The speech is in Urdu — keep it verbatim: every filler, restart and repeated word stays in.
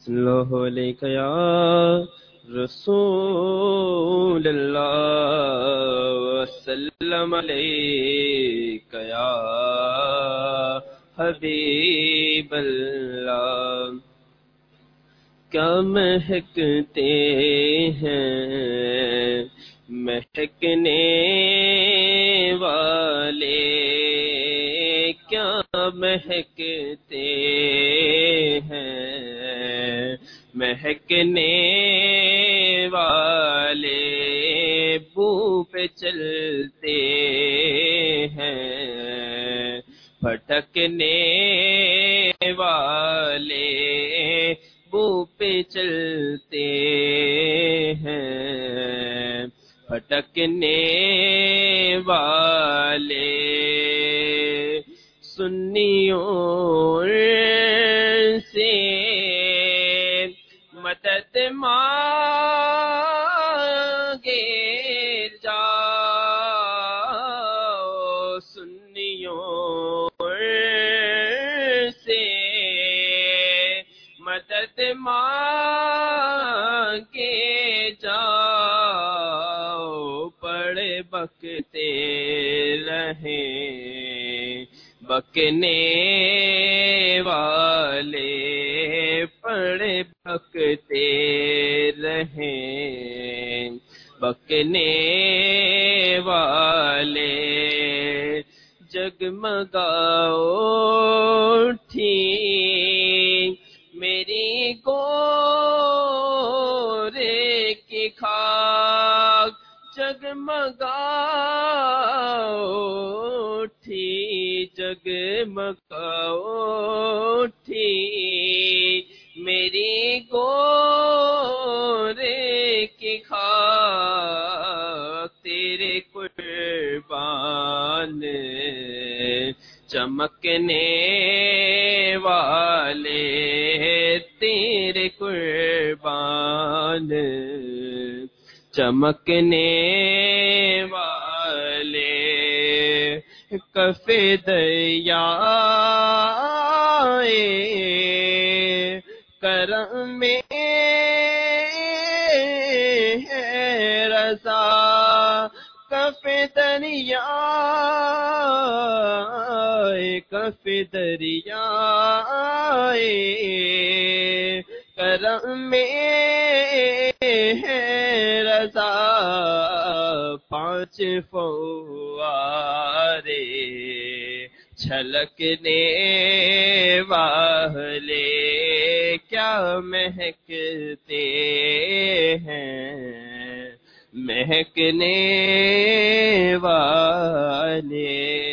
اللہ علیک یا رسول اللہ وسلم علیک یا حبیب اللہ. کیا مہکتے ہیں مہکنے والے، کیا مہکتے ہیں مہکنے والے، بو پہ چلتے ہیں پھٹکنے والے، بو پہ چلتے ہیں پھٹکنے والے. سنیوں سے مدد مانگے جاؤ، سنیوں سے مدد مانگے جاؤ، پڑے بکتے رہیں بکنے والے، پڑے بکتے رہیں بکنے والے. جگمگاؤ اٹھی میری گورے کی خاک، جگمگاؤ اٹھی جگمگاؤ اٹھی میری گورے کی خاک، تیرے قربان چمکنے والے، تیرے قربان چمکنے والے. کف دریائے کرم میں ہے رضا، کف دریائے کف دریائے کرم میں ہے رضا، پانچ فوارے چھلکنے والے، کیا مہکتے ہیں مہکنے والے.